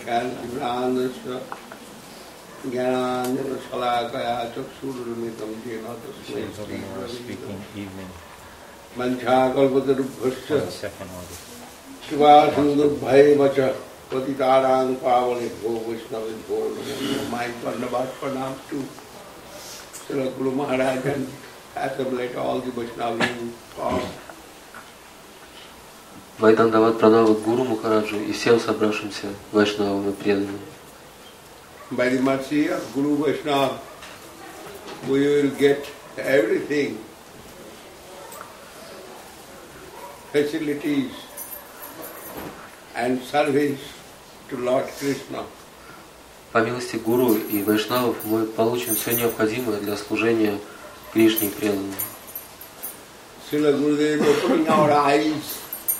ज्ञानतिमिरान्धस्य ज्ञानाञ्जनशलाकया चक्षुरुन्मिलितं येन तस्मै श्रीगुरवे वञ्चाकल्पतरुभ्यश्च कृपासिन्धुभ्यैव च पतितानां पावनेभ्यो वैष्णवेभ्यो नमो नमः. My Pandavas pranam to Srila Guru Maharaj and assembled all the Vaishnavas. Вайдандават пранава Гуру Махараджу и всем собравшимся вайшнавам и преданным. By the mercy of Guru Vaishnava, we will get everything, facilities and service to Lord Krishna. По милости Гуру и Вайшнавов мы получим все необходимое для служения Кришне и преданным. Srila Gurudev opening our eyes,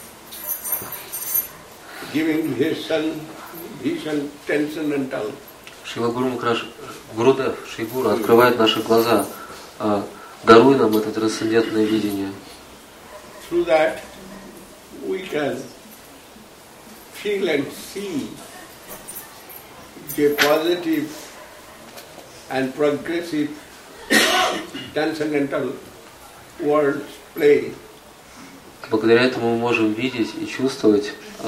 giving his son vision transcendental. Шрила Гуру Махарадж, Гурудев, Шри Гуру открывает наши глаза, даруй нам это трансцендентное видение. Through that we can feel and see the positive and progressive transcendental world's play. Благодаря этому мы можем видеть и чувствовать,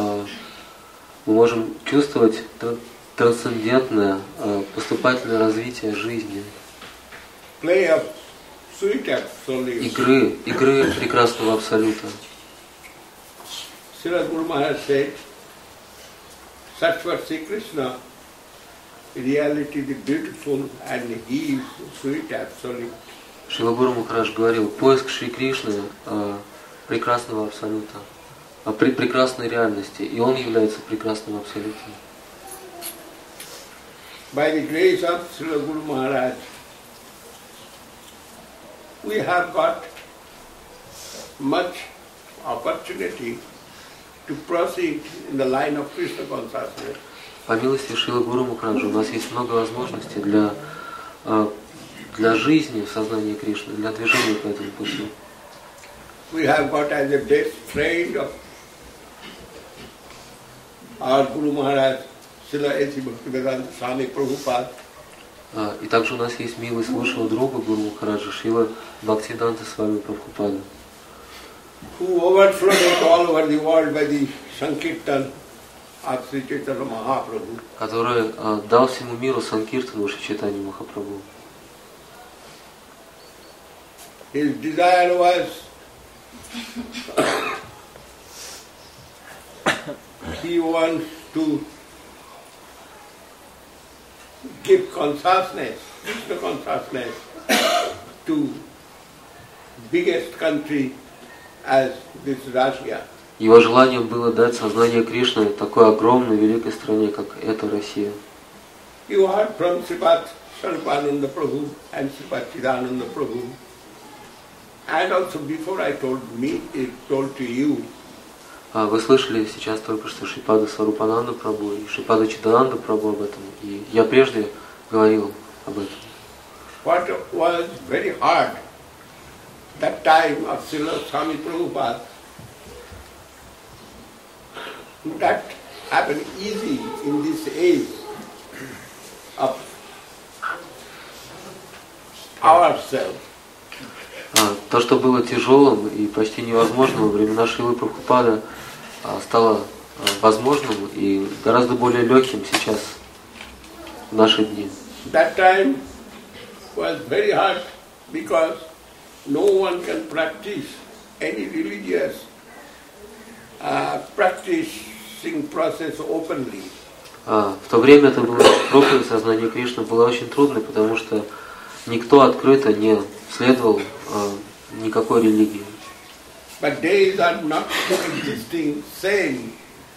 трансцендентное, поступательное развитие жизни. Play of sweet absolute. Игры прекрасного абсолюта. Srila Guru Maharaj said, search for Sri Krishna, reality the beautiful, and he is sweet absolute. Шрила Гуру Махарадж говорил, поиск Шри Кришны, прекрасного абсолюта, прекрасной реальности, и он является прекрасным абсолютом. By the grace of Srila Guru Maharaj, we have got much opportunity to proceed in the line of Krishna consciousness. По милости Шрилы Гуру Махараджа у нас есть много возможностей для жизни в сознании Кришны, для движения по этому пути. We have got as a best friend of our Guru Maharaj, Srila A.C. Bhaktivedanta Swami Prabhupada. И также у нас есть милость лучшего друга Гуру Махараджа, Шрила Бхактивиданта Свами Прабхупада, who overflowed all over the world by the Sankirtan of Sri Chaitanya Mahaprabhu. который дал всему миру Санкиртану Шри Чайтанья Махапрабху. His desire was he wants to give consciousness, Krishna consciousness, to biggest country as this Russia. Его желанием было дать сознание Кришны такой огромной, великой стране, как эта Россия. You heard from Sripad Swarupananda Prabhu and Sripad Chidananda Prabhu. And also before I told to you. Вы слышали сейчас только что Шрипада Сварупананда Прабху и Шрипада Чидананда Прабху об этом, и я прежде говорил об этом. What was very hard that time of Srila Swami Prabhupada, that happened easy in this age of ourselves. То, что было тяжелым и почти невозможным во времена Шрилы Прабхупады, стало возможным и гораздо более легким сейчас, в наши дни. That time was very hard because no one can practice any religious practicing process openly. В то время это было проповедь сознания Кришны была очень трудной, потому что никто открыто не следовал никакой религии. But days are not existing same.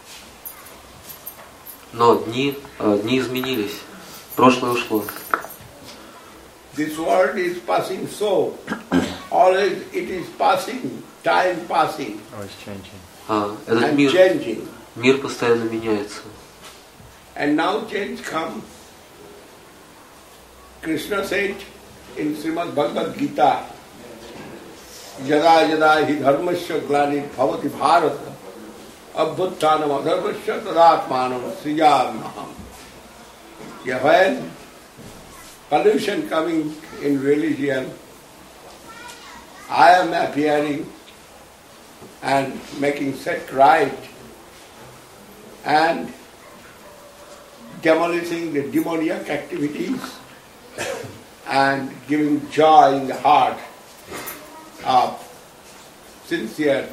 Но дни изменились. Прошлое ушло. This world is passing so. Always it is passing, time passing. Always changing. Этот мир постоянно меняется. And now change come. Krishna said in Srimad Bhagavad Gita, Yada yada hi dharmasya glani bhavati bharata Abhuttanam adharvasya tadatmanam srijamaham. When pollution coming in religion, I am appearing and making set right and demolishing the demoniac activities and giving joy in the heart of sincere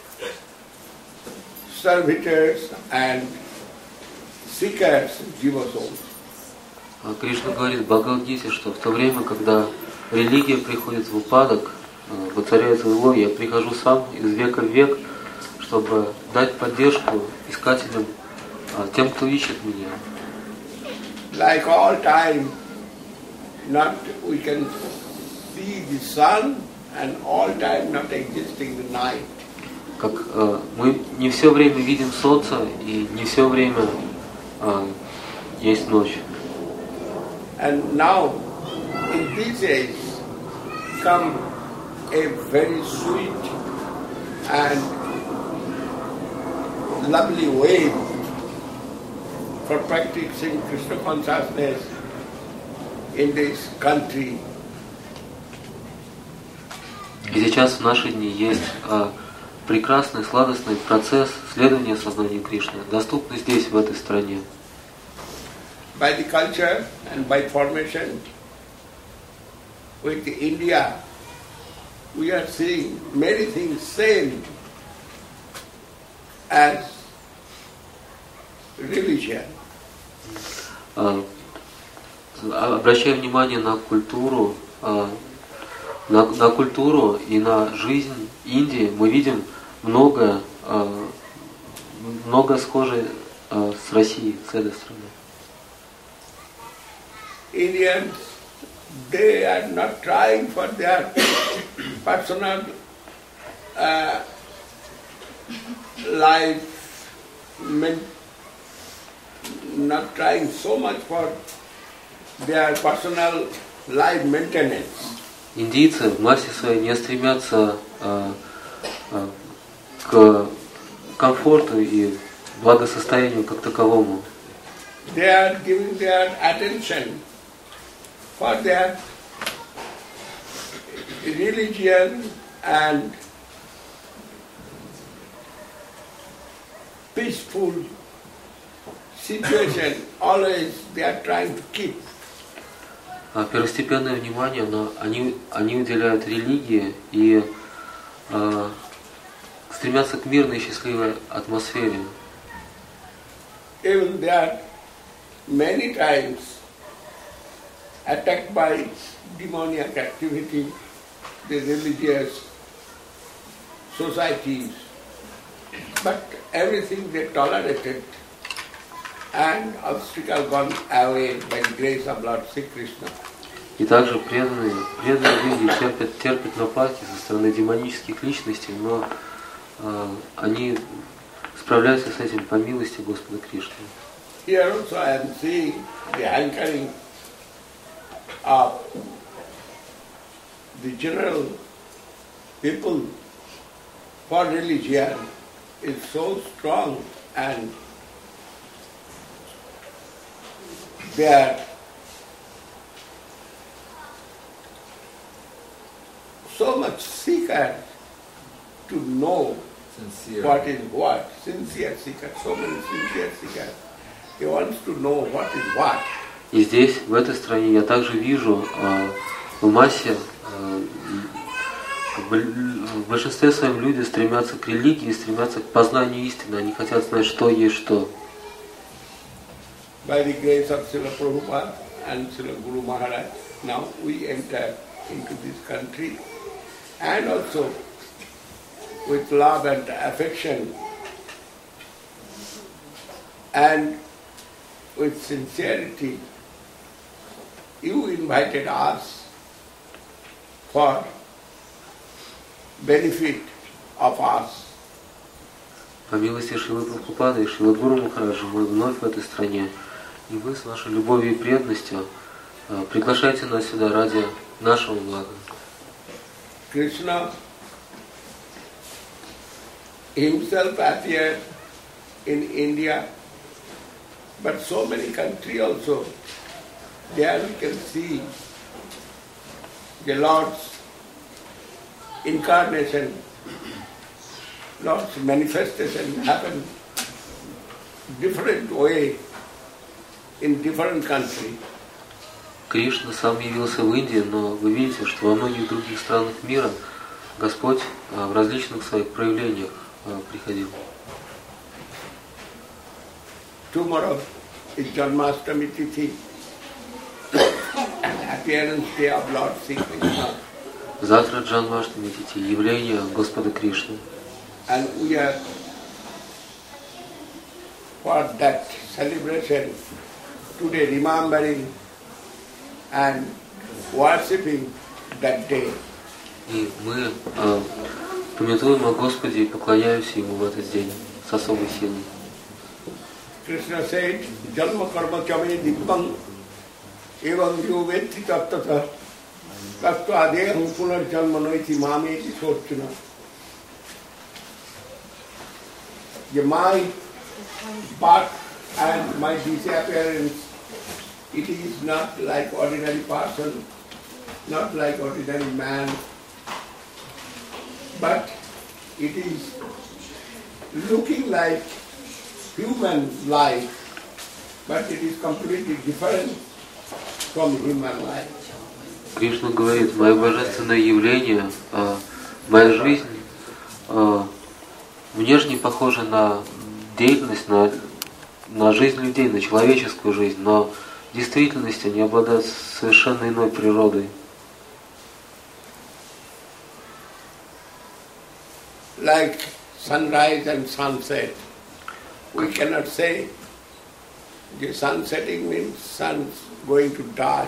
servitors and seekers of Jiva souls. Кришна говорит в Бхагавад-гите, что в то время, когда религия приходит в упадок, воцаряется зло, я прихожу сам из века в век, чтобы дать поддержку искателям, тем, кто ищет меня. Like all time, not we can see the sun and all time not existing the night. Как мы не все время видим солнце и не все время есть ночь. And now, in these days, come a very sweet and lovely way for practicing Krishna consciousness in this country. И сейчас в наши дни есть прекрасный, сладостный процесс следования сознанию Кришны, доступный здесь, в этой стране. By the culture and by formation with India, we are seeing many things same as religion. Обращая внимание на культуру, на культуру и на жизнь Индии, мы видим много схожее с Россией, с этой страной. Indians, they are not trying for their personal life, not trying so much for their personal life maintenance. Индийцы в массе своей не стремятся к комфорту и благосостоянию как таковому. They are giving their attention for their religion and peaceful situation. Always they are trying to keep. Первостепенное внимание, но они уделяют религии и стремятся к мирной и счастливой атмосфере. Even they are many times attacked by demoniac activity, the religious societies, but everything they tolerated and obstacle gone away by the grace of Lord Sri Krishna. И также преданные люди терпят нападки со стороны демонических личностей, но они справляются с этим по милости Господа Кришны. Here also I am seeing the anchoring of the general people for religion is so strong and they are so much seeker to know what is what. Sincere seeker, so many sincere seekers. He wants to know what is what. И здесь, в этой стране, я также вижу в массе, в большинстве своем люди стремятся к религии, стремятся к познанию истины. Они хотят знать, что есть что. By the grace of Srila Prabhupada and Srila Guru Maharaj, now we enter into this country, and also with love and affection and with sincerity, you invited us for benefit of us. По милости Шрилы Прабхупады и Шрилы Гуру Махараджа мы вновь в этой стране. И вы с вашей любовью и преданностью приглашайте нас сюда ради нашего блага. Krishna himself appeared in India, but so many countries also. There we can see the Lord's incarnation, Lord's manifestation happen different way in different countries. Кришна сам явился в Индии, но вы видите, что во многих других странах мира Господь в различных своих проявлениях приходил. Tomorrow is Janmashtami Tithi, appearance day of Lord Sri Krishna. Завтра Джанмаштами Тити, явление Господа Кришны. And we are for that celebration today remembering and worshipping that day. И мы памятуем о Господе и поклоняемся Ему в этот день с особой силой. Krishna said, Jalma karma chame dibbam evam yovetti tattata tattu adeham punarjanma noiti mameti sorchuna. My birth and my disappearance, it is not like ordinary person, not like ordinary man, but it is looking like human life, but it is completely different from human life. Кришна говорит, мое божественное явление, моя жизнь внешне похожа на деятельность, на жизнь людей, на человеческую жизнь, но в действительности они обладают совершенно иной природой. Like sunrise and sunset, we cannot say the sun setting means sun going to die,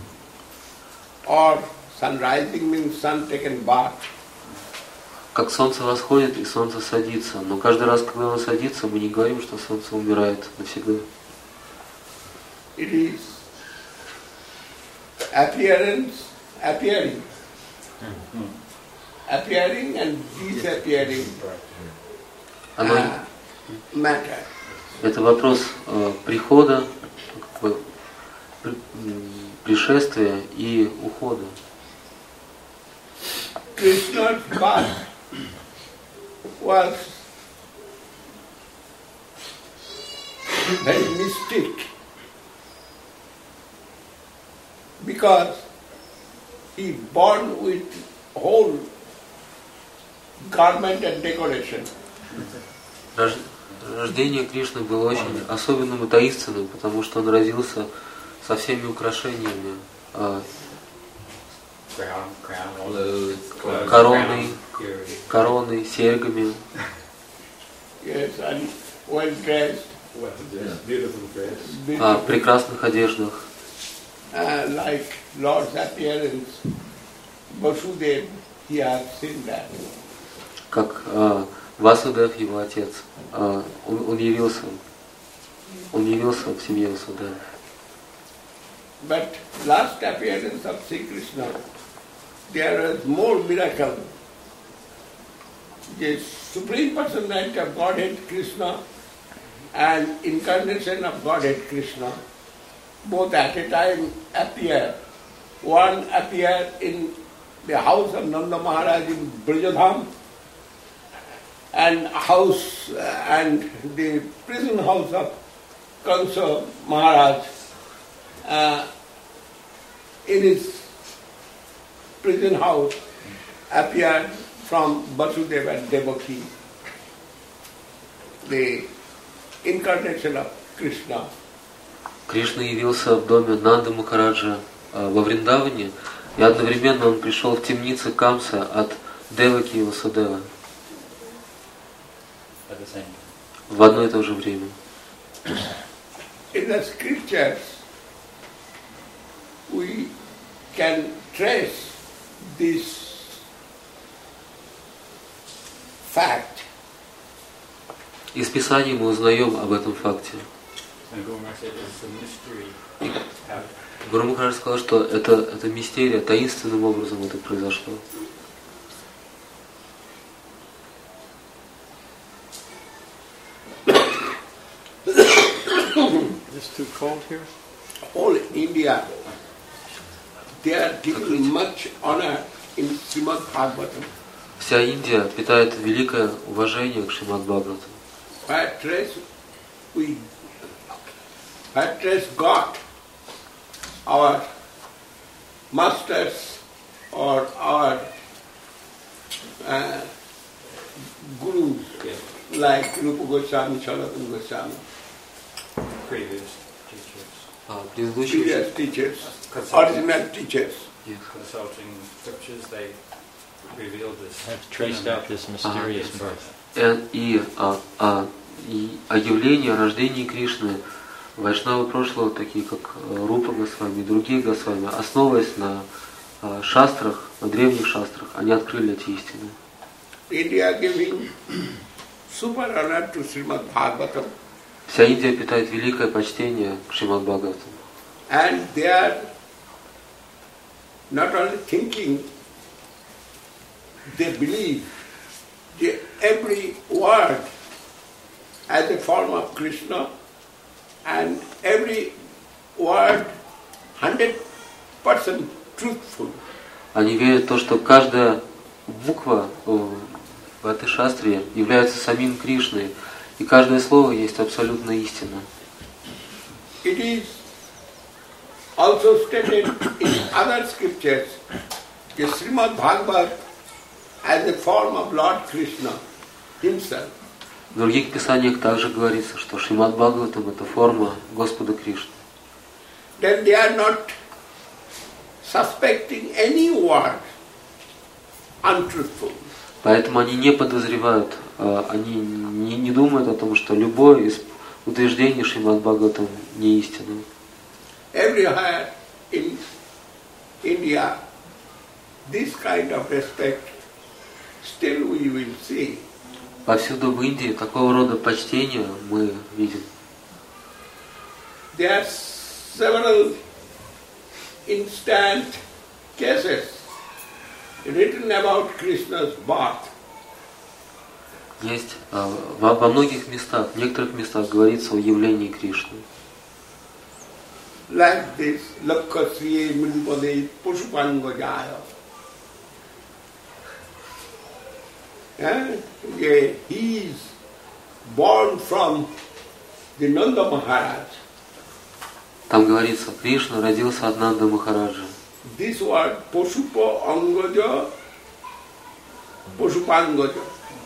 or sun rising means sun taken bath. Как солнце восходит и солнце садится, но каждый раз, когда оно садится, мы не говорим, что солнце умирает навсегда. It is appearing and disappearing matter. Это вопрос прихода, пришествия и ухода. Krishna's birth was very mystic because he born with whole garment and decoration. Рождение Кришны было очень особенным и таинственным, потому что он родился со всеми украшениями, короной, серьгами. Yes, and well dressed. Прекрасных одеждах. Like Lord's appearance, Vasudeva, he has seen that. Как Васудев, его отец, он явился в семье Васудева. But last appearance of Sri Krishna, there was more miracle. The Supreme Personality of Godhead Krishna and Incarnation of Godhead Krishna, both at a time appear. One appeared in the house of Nanda Maharaj in Brajadham, and the prison house of Kansa Maharaj. In his prison house appeared from Vasudeva and Devaki, the incarnation of Krishna. Кришна явился в доме Нанды Махараджа во Вриндаване, и одновременно он пришел в темницы Камса от Деваки и Васудева в одно и то же время. In the scriptures, we can trace this fact. Из Писаний мы узнаем об этом факте. Гуру Махарадж сказал, что это мистерия, таинственным образом это произошло. It's too cold here? All India, they are giving much honor in Srimad Bhagavatam. Вся Индия питает великое уважение к Шримад Бхагаватам. Where trace got our masters or our gurus like Rupa Goswami, Sanatana Goswami, Previous teachers. previous teachers, original teachers. Consulting scriptures, they revealed this. Have traced out this mysterious birth. И о явлении, о рождении Кришны вайшнавы прошлого, такие как Рупа Госвами и другие Госвами, основываясь на шастрах, на древних шастрах, они открыли эти истины. India giving super honor to Srimad Bhagavatam. Вся Индия питает великое почтение к Шримад Бхагаватам. And they are not only thinking, they believe that every word as a form of Krishna and every word 100% truthful. Они верят в то, что каждая буква в этой шастре является самим Кришной, и каждое слово есть абсолютная истина. It is also stated in other scriptures that Srimad Bhagavad as a form of Lord Krishna himself. В других писаниях также говорится, что Шримад Бхагаватам это форма Господа Кришны. Then they are not suspecting any word untruthful. Поэтому они не подозревают, они не думают о том, что любое из утверждений Шримад Бхагаватам не истинно. Everywhere in India, this kind of respect still we will see. Повсюду в Индии такого рода почтение мы видим. There are several instant cases written about Krishna's birth. Есть во многих местах, в некоторых местах говорится о явлении Кришны. Like this, Lakkhasriye Mridupade Pushupangajaya. He is born from the Nanda Maharaj. Там говорится, Кришна родился от Нанда Махараджа. This word Poshupa Angaja, Poshupangaja.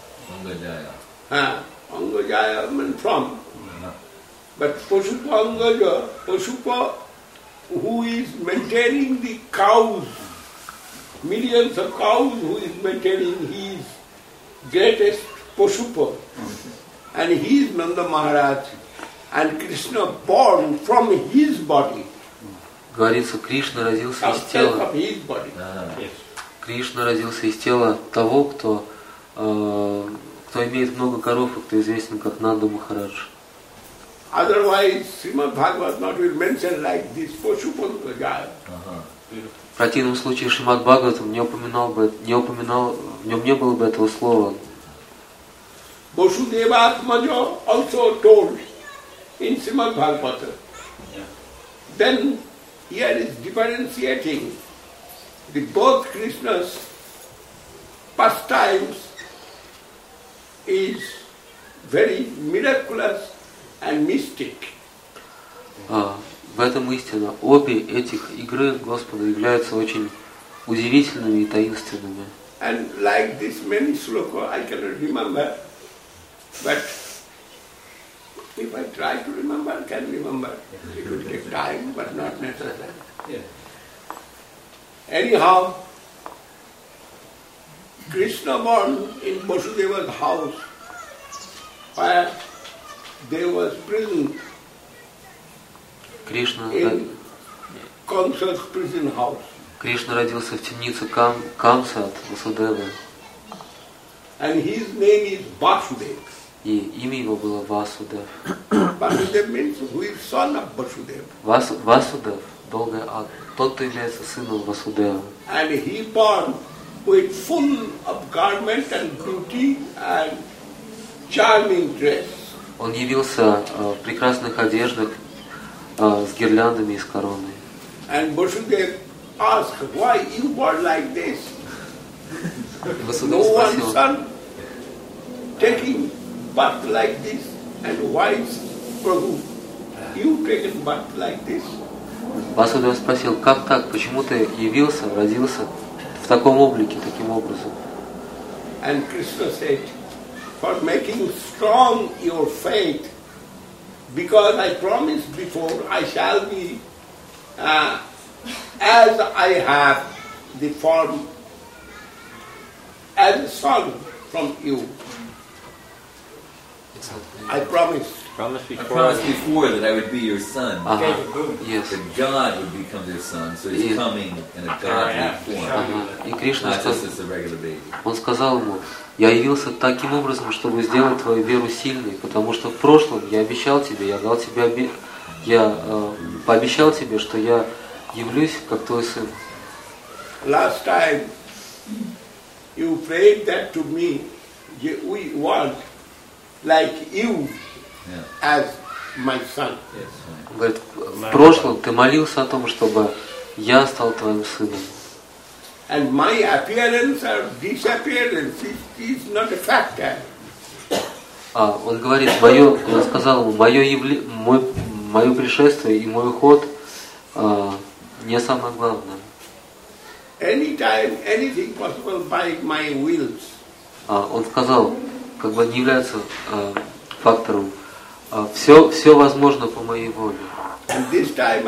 Angajaya means from. But Poshupa Angaja, Poshupa who is maintaining the cows, millions of cows who is maintaining, he is greatest Poshupa. And he is Nanda Maharaj. And Krishna born from his body. Говорится, Кришна родился из тела. Кришна родился из тела того, кто имеет много коров и кто известен как Нанда Махарадж. Otherwise, Srimad Bhagavad not will mention like this Poshupankajaya. В противном случае Шримад Бхагаватам не упоминал, в нем не было бы этого слова. Vasudevātmaja also told in Srimad Bhagavatam. Then here is differentiating the both Krishna's pastimes is very miraculous and mystic. В этом истина. Обе этих игры Господа являются очень удивительными и таинственными. And like this many sloka I cannot remember, but if I try to remember, I can remember. It will take time, but not necessary. Anyhow, Krishna born in Vasudeva's house, where there was prison in Kamsa's prison house. Кришна родился в темнице Камса от Васудевы. And his name is Vasudeva. И имя его было Васудев. Vasudeva means who is son of Vasudeva. Васудев, долгое А, тот, кто является сыном Васудева. And he born with full of garment and beauty and charming dress. Он явился в прекрасных одеждах, с гирляндами и с короной. And Vasudeva asked, why you born like this? Васудев No one спросил, son taking birth like this. And why is Prabhu, you taken birth like this? Васудев спросил, как так, почему ты явился, родился в таком облике, таким образом? And Krishna said, for making strong your faith, because I promised before I shall be as I have the form as a son from you. I promised. Promise I before. promised before that I would be your son. Ага, yes. That God would become their son, so he's coming in a godly form, Ага. И Кришна not just сказал, as a regular baby. он сказал ему, я явился таким образом, чтобы сделать твою веру сильной, потому что в прошлом я обещал тебе, я дал тебе пообещал тебе, что я явлюсь как твой сын. Last time you prayed that to me, we want like you Yeah. as my son. Yes, Он говорит, в прошлом ты молился о том, чтобы я стал твоим сыном. And my appearance or disappearance is not a factor. Он говорит, он сказал ему, мое пришествие и мой уход не самое главное. Anytime, anything possible by my wills. Он сказал, как бы не является фактором. Все возможно по моей воле. And this time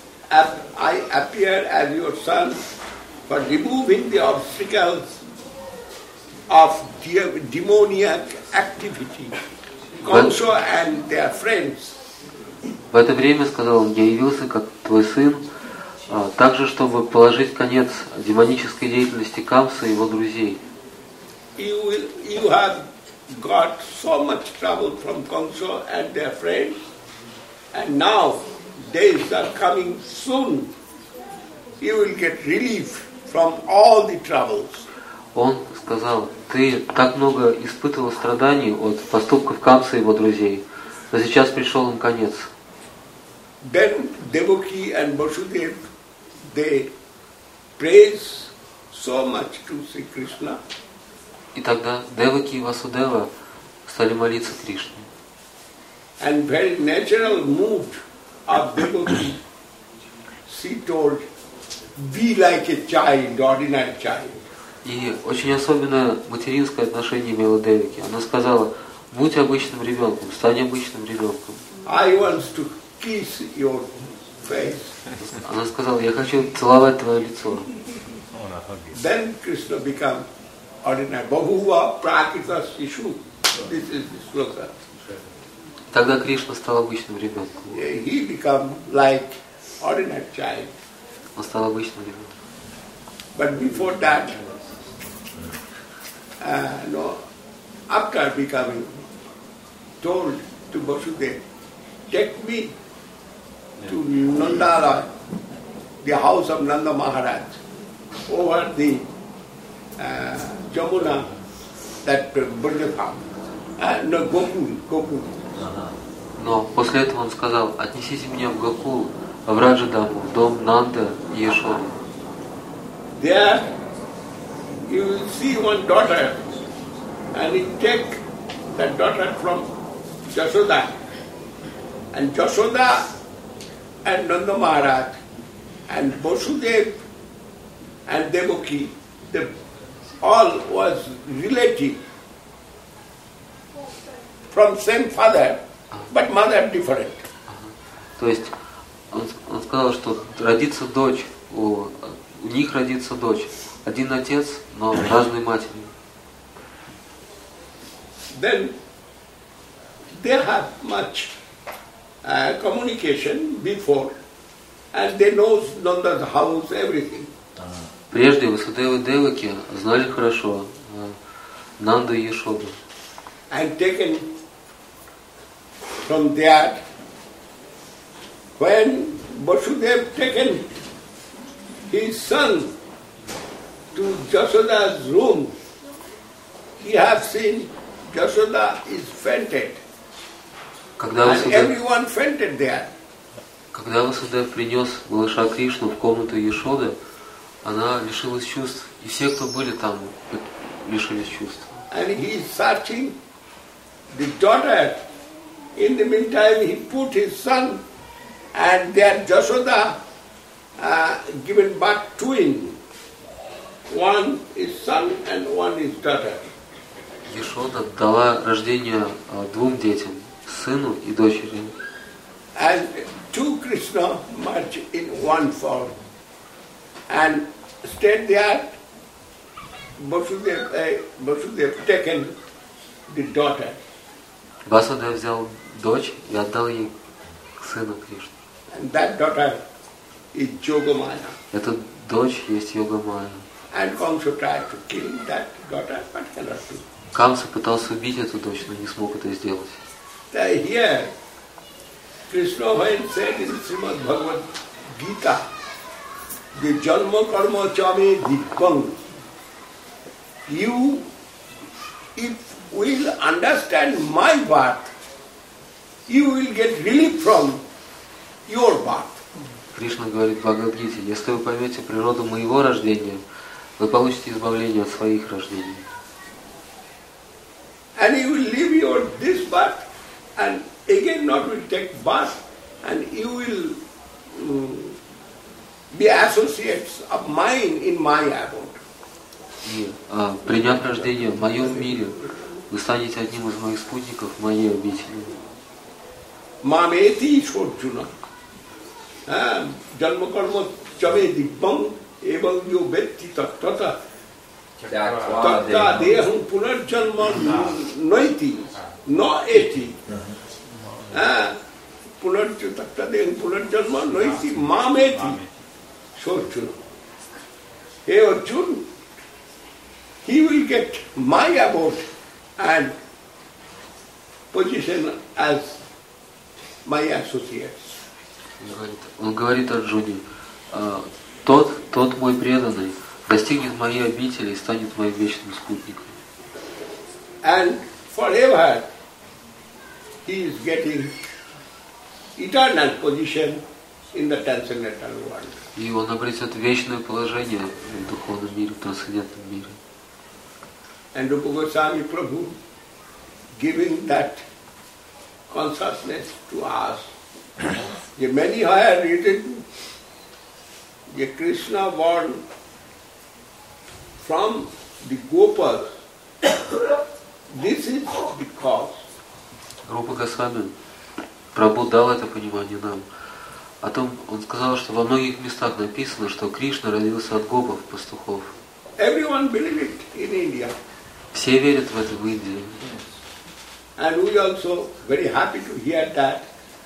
I appear as your son for removing the obstacles of demoniac activity. Kamsa and their friends. В это время, сказал он, я явился как твой сын, также, чтобы положить конец демонической деятельности Камса и его друзей. You have got so much trouble from Kamsa and their friends, and now days are coming soon. You will get relief from all the troubles. Он сказал, ты так много испытывал страданий от поступков Камса и его друзей, но сейчас пришел им конец. Then Devaki and Vasudeva, they praise so much to Sri Krishna. И тогда Деваки и Васудева стали молиться Кришне. And very natural mood of Devaki, she told, be like a child, ordinary child. И очень особенное материнское отношение имела Деваки. Она сказала, будь обычным ребенком, стань обычным ребенком. I want to kiss your face. Она сказала, я хочу целовать твое лицо. Then Krishna become ordinary. Bahuva prakita sishu. This is the sloka. Тогда Кришна стал обычным ребенком. He become like ordinary child. Он стал обычным ребенком. But before that, after becoming, told to Vasudeva, take me to Nandalaya, the house of Nanda Maharaj, over the Jamuna, that Brajapam, no, Gokul. Но после этого он сказал, отнесите меня в Гокул, в Раджадаму, в дом Нанда и Ешоды. There you will see one daughter, and he take that daughter from Jashoda. And Jashoda and Nanda Maharaj and Vasudeva and Devaki, they all was relative from same father, but mother different. То есть он сказал, что родится дочь, у них родится дочь. Один отец, но разной матери. Then they have much communication before, and they know Nanda's house, everything. Прежде Васудева и Деваки знали хорошо Нанду и Ешоду. And taken from that, when Vasudeva taken his son to Jashoda's room, he have seen Jashoda is fainted. Когда And Васудева, everyone fainted there. Когда Васудев принес малыша Кришну в комнату Ешоды, она лишилась чувств. И все, кто были там, лишились чувств. And he is searching the daughter. In the meantime, he put his son and their Jashoda given birth twin. One is son and one is daughter. Ешода дала рождение двум детям, сыну и дочери. And two Krishna merged in one form. And stayed there, Vasudev taken the daughter. Васудев взял дочь и отдал ей сына Кришны. And that daughter is Yogamaya. Эта дочь есть Йогамая. And Kamsa tried to kill that daughter, but cannot do. Камса пытался убить эту дочь, но не смог это сделать. Here, Krishna when said in Srimad Bhagavad Gita, the Janma Karma Chame Dipang, you, if will understand my birth, you will get relief from your birth. Кришна говорит в Бхагавад-гите, если вы поймете природу моего рождения, вы получите избавление от своих рождений. And you will leave your this birth and again not will take birth and you will be associates of mine in my abode. И приняв рождение в моем мире, вы станете одним из моих спутников в моей обители. Mameti Shorjuna. Janma karma chame dibbam evam yo vetti tattata tatta deham punarjanma noiti no eti. Tatta deham punarjanma noiti mameti Shorjuna. Hey Arjuna, he will get my abode and position as my associates. Он говорит Арджуне, тот мой преданный достигнет моей обители и станет моим вечным спутником. And forever he is getting eternal position in the transcendental world. И он обретет вечное положение в духовном мире, в трансцендентном мире. And Rupa Goswami Prabhu giving that consciousness to us. The many have written the Krishna born from the Gopas. This is the cause. Рупа Госвами Прабhu дал это понимание нам. О том, он сказал, что во многих местах написано, что Кришна родился от гопов, пастухов. Everyone believes it in India. Все верят в это в Индии. And we also very happy to hear that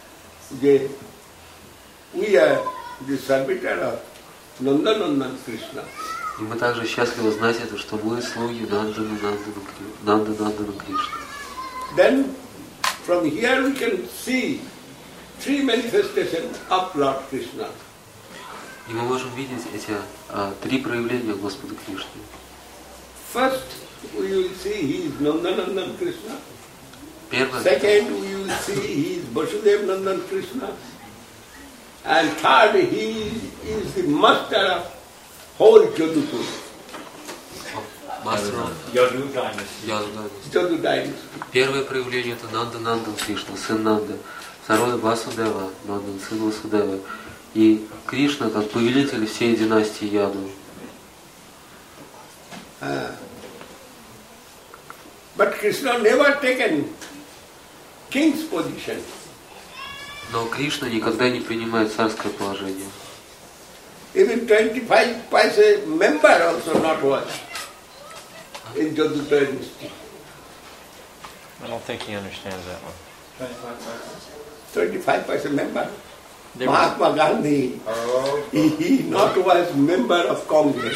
we are the servitor of Nandanandan Krishna. И мы также счастливы знать это, что мы слуги Нанданандана Кришны. Then from here we can see three manifestations of Lord Krishna. И мы можем видеть эти три проявления Господа Кришны. First, we will see he is Nandanandan Krishna. Первое. Second, we will see he is Vasudev Nandan Krishna. And third, he is the master of whole Jadupur. Мастер Yadu dynasty. Jadu dynasty. Первое проявление это Нанданандан Кришна, сын Нанды. Второе Васудева, Нандан, сын Васудевы. И Кришна как повелитель всей династии Яду. But Krishna never taken king's position. Но Кришна никогда не принимает царское положение. Even 25 paise member also not was in Jadu dynasty. I don't think he understands that one. 25 paise member. They were- Mahatma Gandhi, he not was member of Congress.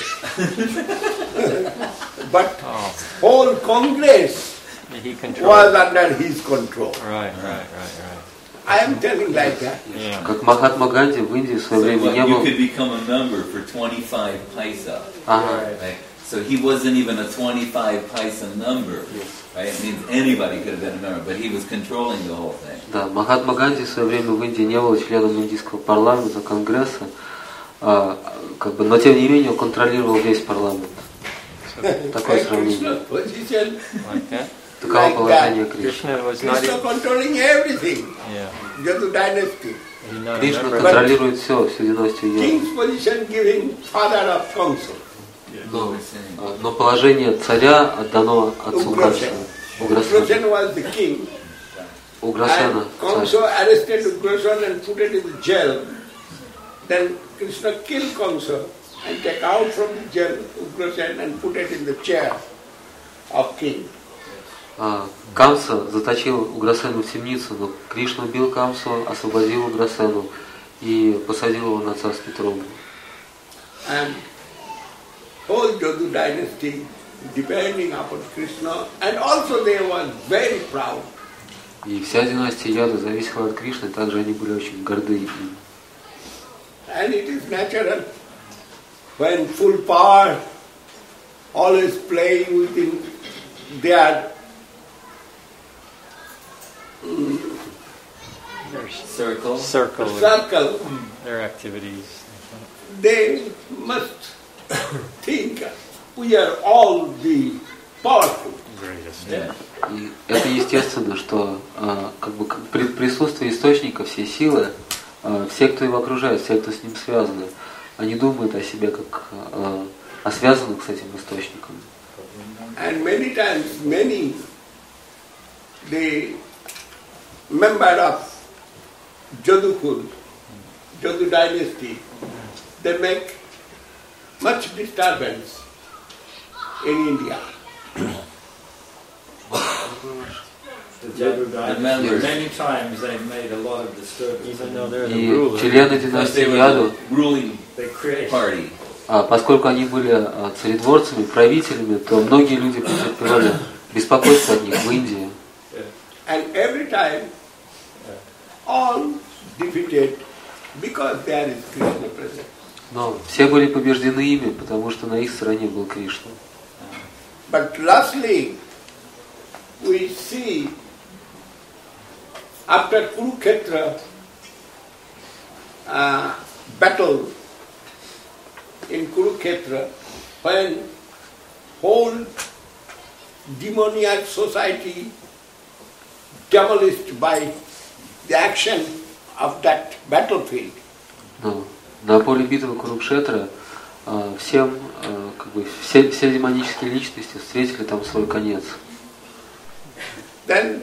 But whole Congress He was controlled. under his control. Right. I am telling like that. Yeah. Как Махатма Ганди в Индии в свое So время what, не you был. could become a member for 25 paisa. Ага. Right? So he wasn't even a 25 paisa member, right? It means anybody could have been a member, but he was controlling the whole thing. Да, Махатма Ганди в свое время в Индии не был членом индийского парламента, конгресса, но тем не менее он контролировал весь парламент. Такое сравнение. Position Like that. Таково положение Кришны. Krishna was not Krishna controlling everything. yeah. Jatu dynasty. He not a Кришна member. контролирует все, всю династию Яду. King's position giving father of Kamsa. Но положение царя отдано отцу Камсе. Ugrasen was the king. Уграсена And Kamsa царь. arrested Ugrasen and put it in the jail. Then Krishna killed Kamsa and take out from the jail Ugrasen and put it in the chair of king. Камса заточил Уграсену в темницу, но Кришна убил Камсу, освободил Уграсену и посадил его на царский трон. And whole Jadu dynasty depending upon Krishna, and also they were very proud. И вся династия Яду зависела от Кришны, также они были очень горды им. And it is natural when full power always playing within their Circle. Circle. circle, Their activities. they must think we are all the powerful. Greatest. Yeah. И это естественно, что при присутствии источника всей силы, все, кто его окружает, все, кто с ним связаны, они думают о себе как о связанных с этим источником. And many times, the member of Jadukul, Jadu dynasty, they make much disturbance in India. The Jadu The members. many times they've made a lot of disturbance. Even though they're the И ruler. члены Because династии they were Яду, the ruling They create. party. поскольку они были царедворцами, правителями, то многие люди претерпевали беспокойство от них в Индии. And every time, all defeated because there is Krishna present. Но все были побеждены ими, потому что на их стороне был Кришна. But lastly, we see after Kurukshetra battle in Kurukshetra, when whole demoniac society demolished by the action of that battlefield. Но на поле битвы Курукшетра все демонические личности встретили там свой конец. Then,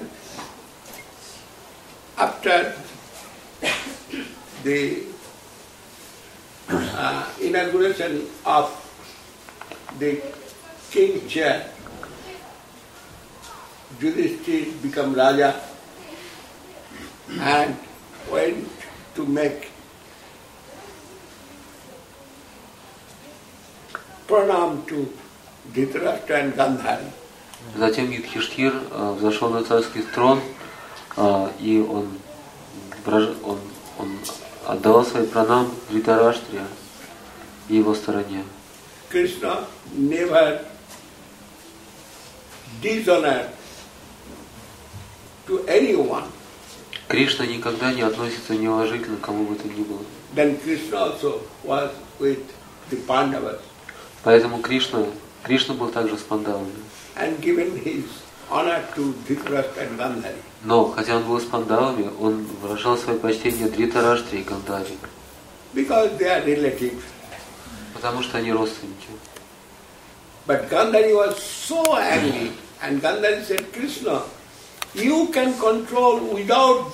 after the inauguration of the king chair, Yudhishthira became Raja and went to make pranam to Dhritarashtra and Gandhari. Затем Юдхиштхир взошел на царский трон, и он отдавал свои пранам Dhritarashtra и его стороне. Krishna never dishonored to anyone. Кришна никогда не относится неуважительно к кому бы то ни было. Then Krishna also was with the Pandavas Поэтому Кришна был также с пандавами. and given his honor to Dhritarashtra and Gandhari. Но, хотя он был с пандавами, он выражал свое почтение Dhritarashtra и Гандари, Because they are relatives. потому что они родственники. But Gandhari was so angry, and Gandhari said, Krishna, you can control without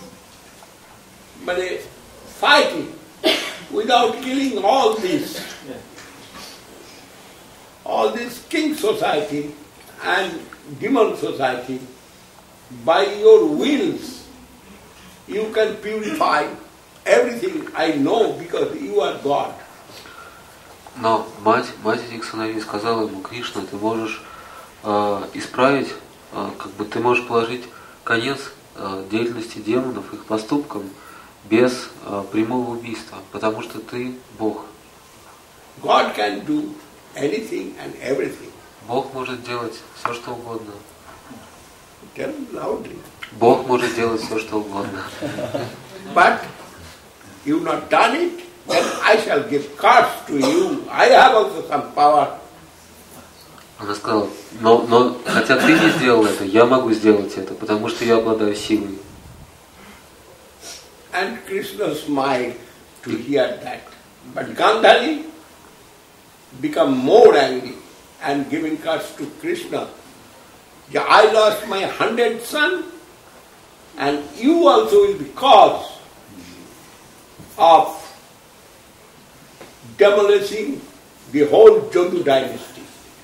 fighting, without killing all this king society and demon society. By your wills, you can purify everything. I know because you are God. Но мать этих сыновей сказала ему: Кришна, ты можешь исправить, ты можешь положить конец деятельности демонов, их поступкам без прямого убийства, потому что ты Бог. God can do anything and everything. Бог может делать все, что угодно. Tell loudly. Бог может делать все, что угодно. But you've not done it, then I shall give cards to you. I have also some power. Она сказала, но хотя ты не сделал это, я могу сделать это, потому что я обладаю силой. And Krishna smiled to hear that. But Gandhari became more angry and giving cards to Krishna. Yeah, I lost my 100th son, and you also will be cause of demolishing the whole Jadu dynasty.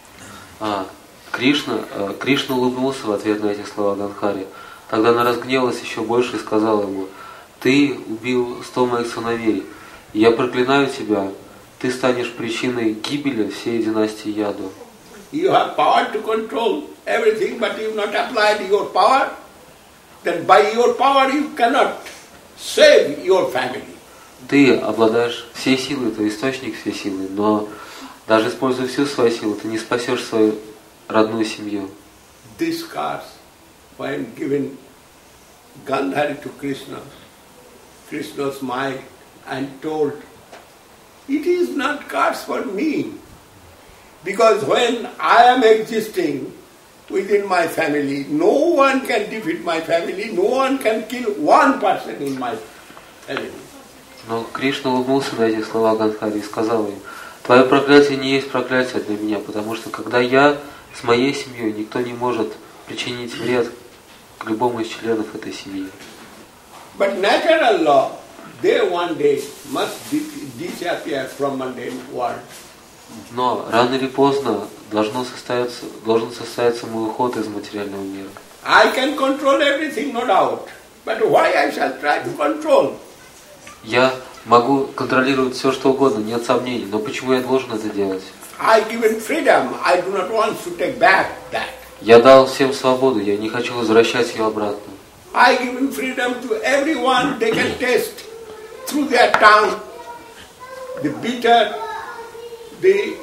Кришна улыбнулся в ответ на эти слова Гандхари. Тогда она разгневалась еще больше и сказала ему: ты убил 100 моих сыновей, и я проклинаю тебя, ты станешь причиной гибели всей династии Яду. You have power to control everything, but you have not applied your power. Then by your power you cannot save your family. Ты обладаешь всей силой, ты источник всей силы, но даже используя всю свою силу, ты не спасешь свою родную семью. This cards, when given Gandhari to Krishna, Krishna smiled and told, it is not cards for me, because when I am existing within my family, no one can defeat my family, no one can kill one person in my family. Но Кришна улыбнулся на эти слова Гандхари и сказал им: твое проклятие не есть проклятие для меня, потому что когда я с моей семьей, никто не может причинить вред к любому из членов этой семьи. But natural law, they one day must disappear from mundane world. Но рано или поздно должен состояться мой уход из материального мира. I can control everything, no doubt. But why I shall try to control? Я могу контролировать все, что угодно, нет сомнений, но почему я должен это делать? I given freedom, I do not want to take back that. Я дал всем свободу, я не хочу возвращать ее обратно. I given freedom to everyone, they can taste through their tongue the bitter, the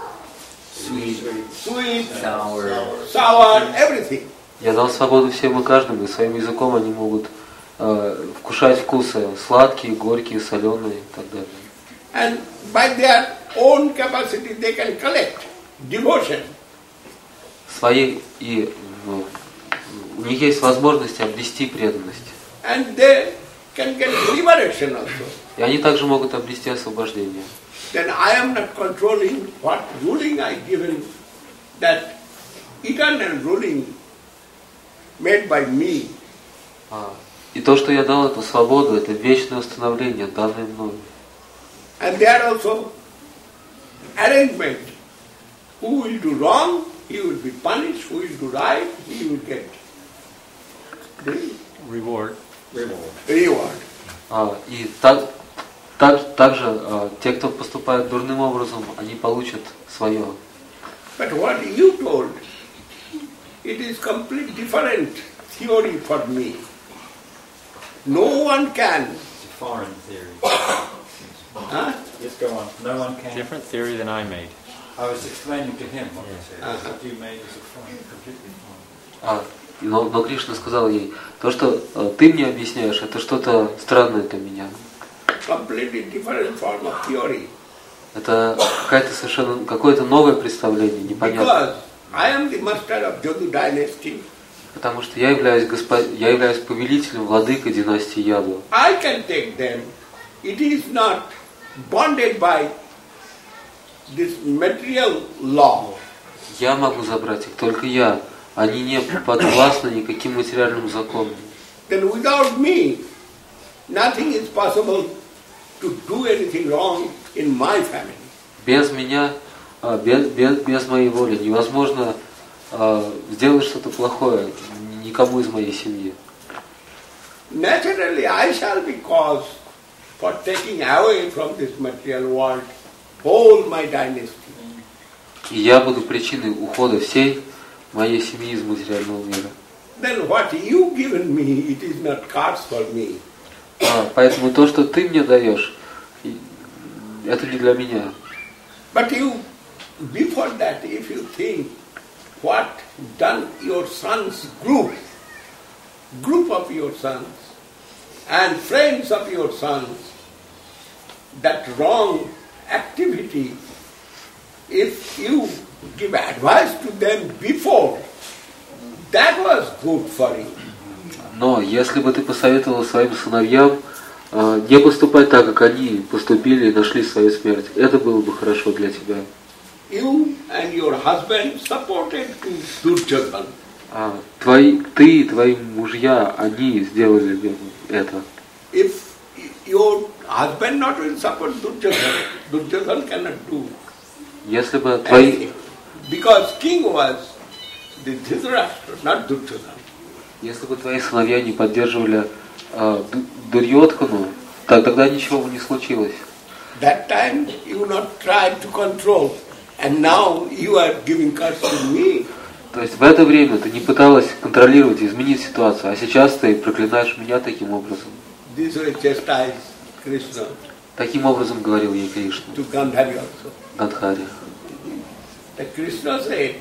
sweet, sour, everything. Я дал свободу всем и каждому, и своим языком они могут вкушать вкусы сладкие, горькие, соленые и так далее. And by their own capacity they can collect devotion. У них есть возможность обрести преданность. And they can get liberation also. И они также могут обрести освобождение. Then I am not controlling what ruling I given, that eternal ruling made by me. И то, что я дал эту свободу, это вечное установление, данное мною. And there also arrangement. Who will do wrong, he will be punished. Who will do right, he will get the Reward. reward. И также те, кто поступает дурным образом, они получат свое. But what you told, it is completely different theory for me. No one can. It's a foreign theory. Huh? Yes, go on. No one can. Different theory than I made. I was explaining to him what I said. What you made is a foreign, completely foreign. Но Кришна сказал ей: то, что ты мне объясняешь, это что-то странное для меня. Completely different form of theory. Это какое-то новое представление, непонятное. Because I am the master of Jadu dynasty. Потому что я являюсь повелителем, владыкой династии Яду. I can take them. It is not bonded by this material law. Я могу забрать их, только я. Они не подвластны никаким материальным законам. Then without me, nothing is possible to do anything wrong in my family. Без меня, без моей воли невозможно сделать что-то плохое никому из моей семьи. Naturally, I shall be cause for taking away from this material world whole my dynasty. И я буду причиной ухода всей моей семьи из материального мира. Then what you given me, it is not cards for me. Поэтому то, что ты мне даешь, это не для меня. But you before that, if you think what done your sons group of your sons and friends of your sons, that wrong activity, if you give advice to them before, that was good for you. Но если бы ты посоветовал своим сыновьям не поступать так, как они поступили и нашли свою смерть, это было бы хорошо для тебя. You and your husband supported Duryodhana. Ты и твои мужья, они сделали это. If your husband not will support Duryodhana, Duryodhana cannot do. Если бы твои... Because king was the Dhritarashtra, not Duryodhana. Если бы твои сыновья не поддерживали Дурьодхану, тогда ничего бы не случилось. That time you not tried to control, and now you are giving curse to me. То есть в это время ты не пыталась контролировать и изменить ситуацию, а сейчас ты проклинаешь меня таким образом. This will chastise Krishna. Таким образом говорил ей Кришна. To Gandhari also. Гандхари. That Krishna said,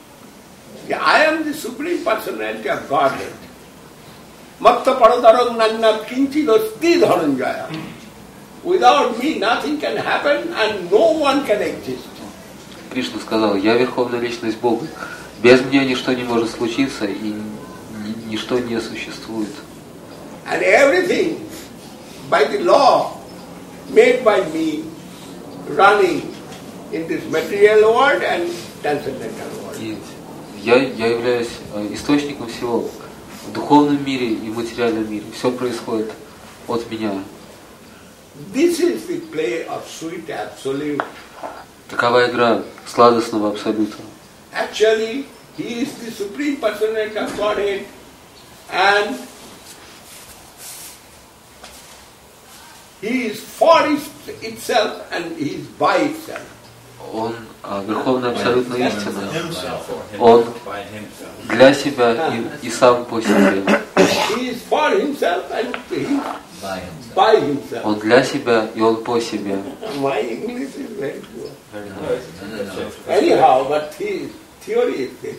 I am the Supreme Personality of Godhead. Matta Paradharang Nanna Kinchidosti Dharanjaya. Without me nothing can happen and no one can exist. Кришна сказал, я Верховная Личность Бога. Без меня ничто не может случиться и ничто не существует. And everything by the law made by me running in this material world and transcendental world. И я являюсь источником всего в духовном мире и в материальном мире. Все происходит от меня. This is the play of sweet absolute. Такова игра сладостного абсолюта. Actually, he is the Supreme Personality of Godhead and he is for itself and he is by itself. Он Верховная Абсолютная Истина. Он для себя и сам по себе. He is for himself and he is by himself. Он для себя и он по себе. My English is very poor. Anyhow, but his theory is this.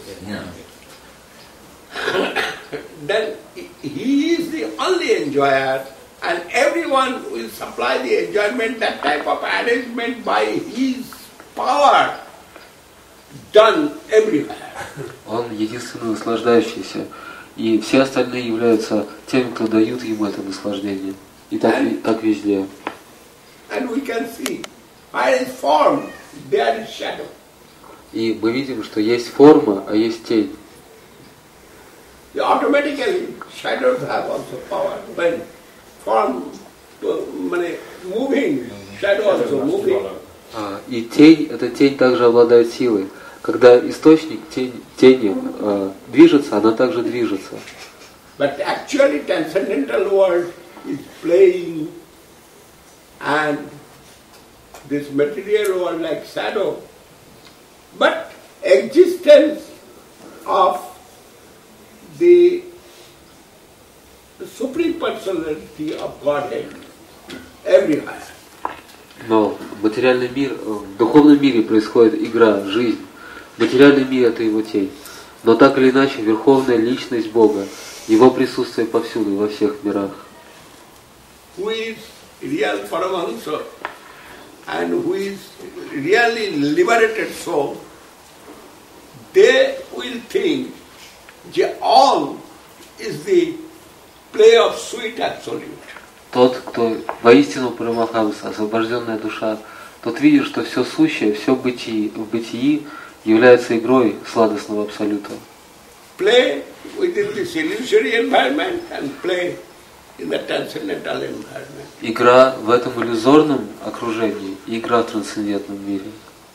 Then he is the only enjoyer and everyone will supply the enjoyment, that type of arrangement by his power done everywhere. Он единственный наслаждающийся, и все остальные являются теми, кто дают ему это наслаждение. И так везде. And we can see, where is form, there is shadow. И мы видим, что есть форма, а есть тень. Automatically, shadows have also power. When form moving, shadow also moving. И тень, эта тень также обладает силой. Когда источник тени движется, она также движется. But actually transcendental world is playing and this material world like shadow. But existence of the Supreme Personality of Godhead everywhere. Но материальный мир, в духовном мире происходит игра, жизнь. Материальный мир — это его тень. Но так или иначе, Верховная Личность Бога, Его присутствие повсюду, во всех мирах. Who is real Paramahansa and who is really liberated soul, they will think that all is the play of sweet absolute. Тот, кто воистину Парамахамса, освобожденная душа, тот видит, что все сущее, все в бытии является игрой сладостного абсолюта. Play within this illusory environment and play in the transcendental environment. Игра в этом иллюзорном окружении и игра в трансцендентном мире.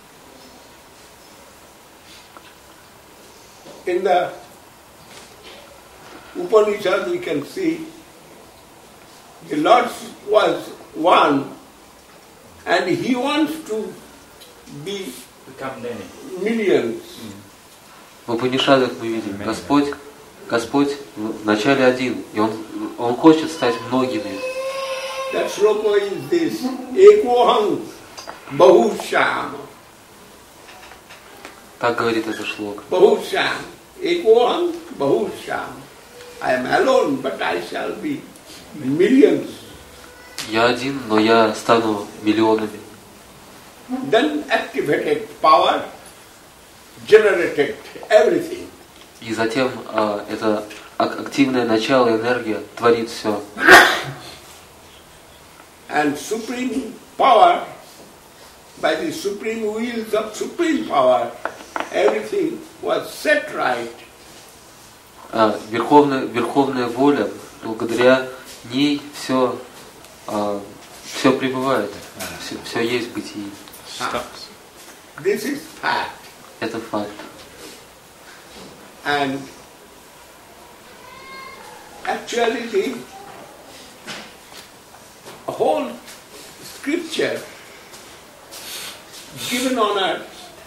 In the Upanishad we can see the Lord was one and he wants to become millions. В Упанишадах мы видим, Господь вначале один, и Он хочет стать многими. That sloka is this, Ekoham Bahushama. Так говорит это шлока. Bahusham, Ekoham, Bahusham. I am alone, but I shall be millions. Я один, но я стану миллионами. Then activated power generated everything. И затем это активное начало, энергия творит все. And supreme power, by the supreme wheels of supreme power, everything was set right. Верховная воля, благодаря ней все пребывает, все есть в бытии. This is fact. Это факт. And actually the whole scripture given on earth,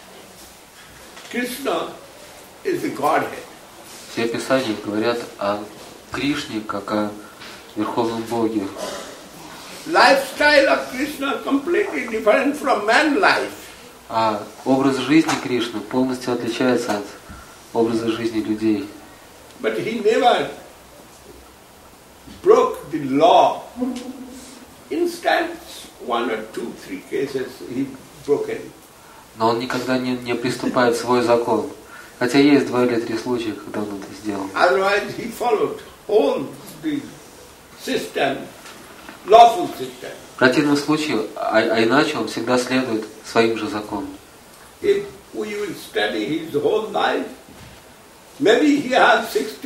Krishna is the Godhead. Все писания говорят о Кришне как о Верховном Боге. Lifestyle of Krishna completely different from man's life. А образ жизни Кришны полностью отличается от образа жизни людей. But he never broke the law. Instead, 1 or 2, 3 cases he broke it. Но он никогда не приступает в свой закон. Хотя есть 2 или 3 случая, когда он это сделал. Otherwise, he followed all the system, lawful system. В противном случае, а иначе он всегда следует своим же законам. If we will study his whole life, maybe he has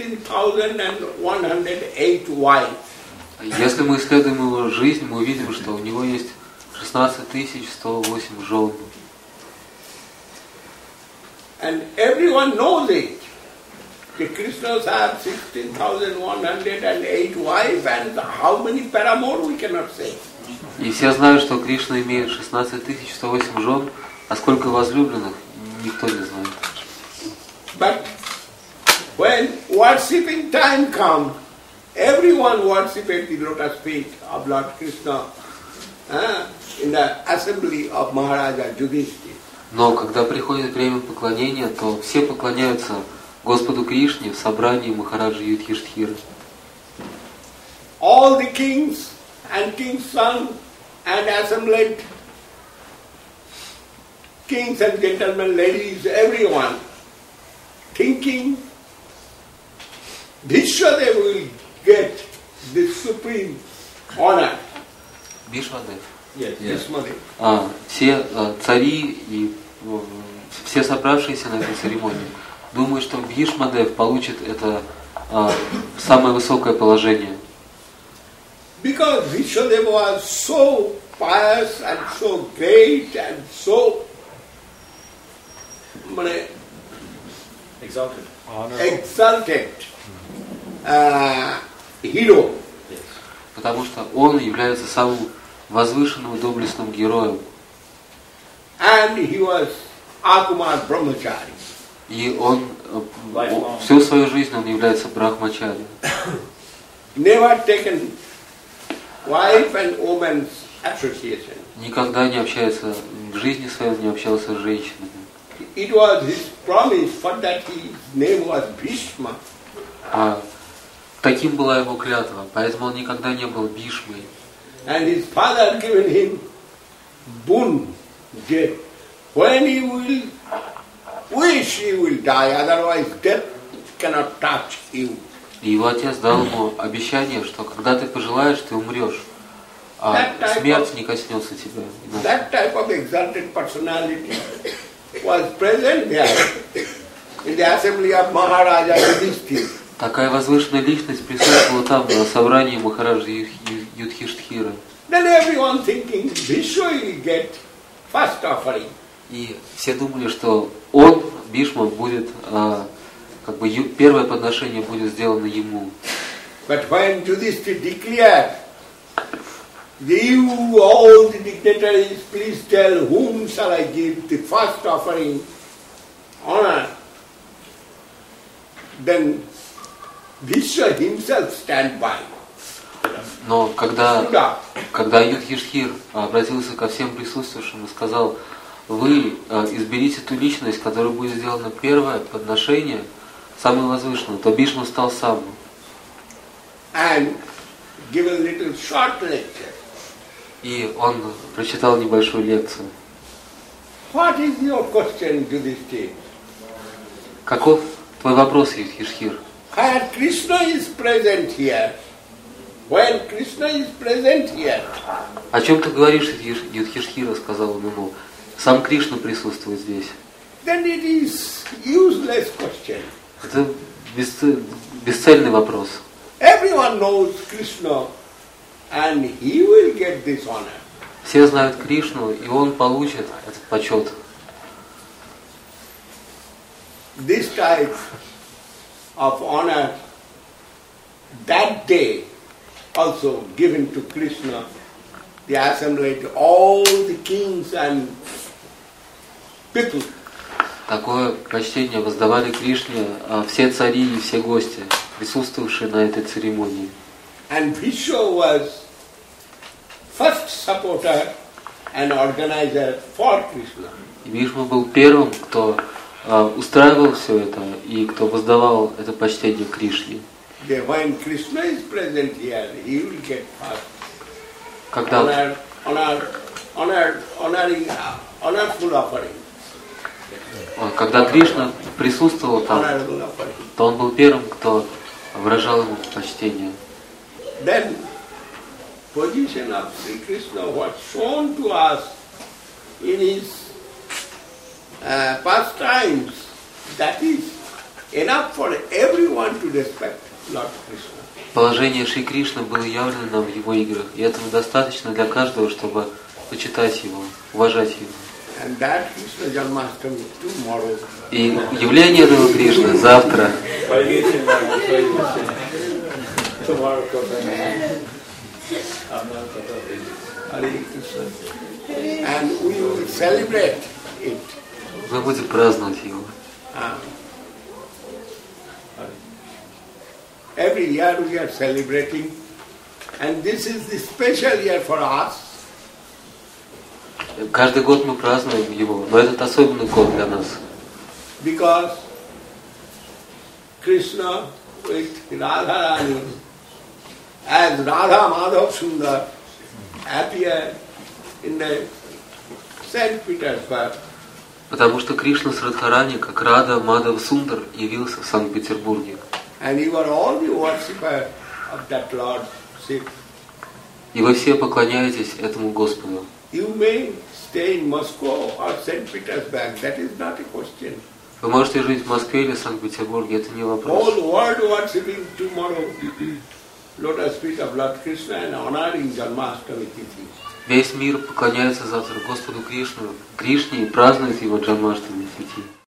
16,108 wives. Если мы исследуем его жизнь, мы увидим, что у него есть 16 108 жен. And everyone knows it. The Krishnas have 16,108 wives, and how many paramour we cannot say. И все знают, что Кришна имеет 16 108 жен, а сколько возлюбленных, никто не знает. But when worshipping time comes, everyone worshipped the lotus feet of Lord Krishna in the assembly of Maharaja Yudhishthira. Но когда приходит время поклонения, то все поклоняются Господу Кришне в собрании Махараджи Юдхиштхиры. All the kings and king's son and assembled kings and gentlemen, ladies, everyone thinking Bhishmadeva will get this supreme honor. Бишвадев. Yes, Yes. Bhishmadeva. Все цари и все собравшиеся на этой церемонии думают, что Бхишмадев получит это самое высокое положение. Because Bhishmadeva was so pious and so great and so Exalted. exalted hero. Потому что он является самым возвышенным и доблестным героем. And he was Akumar Brahmachari. И он всю свою жизнь он является брахмачари. Never taken wife and woman's association. Никогда не общается в жизни своей, не общался с женщинами. It was his promise, for that his name was Bhishma. Таким была его клятва, поэтому он никогда не был Бишмой. And his father given him boon, gift. When he will wish, he will die, otherwise death cannot touch you. И его отец дал ему обещание, что когда ты пожелаешь, ты умрешь, а смерть не коснется тебя. That type of exalted personality was present there in the assembly of Maharaja Yudhishthira. Такая возвышенная личность присутствовала там, на собрании Махараджи Юдхиштхира. Then everyone thinking Bhishma will get first offering. И все думали, что он, Бишма, будет, первое подношение будет сделано ему. But when Yudhishthira declared, you all the dignitaries, please tell whom shall I give the first offering honor, then Bhishma himself stand by. Но когда Юдхиштхир обратился ко всем присутствующим и сказал, вы изберите ту личность, которая будет сделана первое подношение, самое возвышенное, то Бишну стал сам. And give a little short lecture. И он прочитал небольшую лекцию. What is your question to this stage? Каков твой вопрос, Юдхишхир? Where Krishna is present here, when Krishna is present here, О чем ты говоришь, Юдхишхира, сказал он ему. Сам Кришна присутствует здесь. then it is useless question. Это бесцельный вопрос. Everyone knows Krishna and he will get this honor. Все знают Кришну, и он получит этот почет. This type of honor that day also given to Krishna, the assembly, to all the kings and people. Такое почтение воздавали Кришне все цари и все гости, присутствовавшие на этой церемонии. And Bhishma was first supporter and organizer for Krishna. И Бишма был первым, кто устраивал все это и кто воздавал это почтение Кришне. When Krishna is present here, he will get first. Когда honorful offering. Когда Кришна присутствовал там, то он был первым, кто выражал ему почтение. Then position of Sri Krishna was shown to us in his pastimes. That is enough for everyone to respect Lord Krishna. Положение Шри Кришны было явлено нам в его играх, и этого достаточно для каждого, чтобы почитать его, уважать его. And that Krishna Janmashtami tomorrow. И явление этого Кришны завтра. And we will celebrate it. Мы будем праздновать его. Every year we are celebrating, and this is the special year for us. Каждый год мы празднуем его, но этот особенный год для нас. Because Krishna with Radharani, as Radha Madhav Sundar, appeared in the St. Petersburg. Потому что Кришна с Радхарани, как Рада Мадхав Сундар, явился в Санкт-Петербурге. And you are all the worshippers of that Lord Shiv. И вы все поклоняетесь этому Господу. You may stay in Moscow or St. Petersburg, that is not a question. Вы можете жить в Москве или Санкт-Петербурге, это не вопрос. Whole world worshipping tomorrow lotus feet of Lord Krishna and honoring Janmashtami Tithi. Весь мир поклоняется завтра Господу Кришне и празднует его Джанмаштами Тити.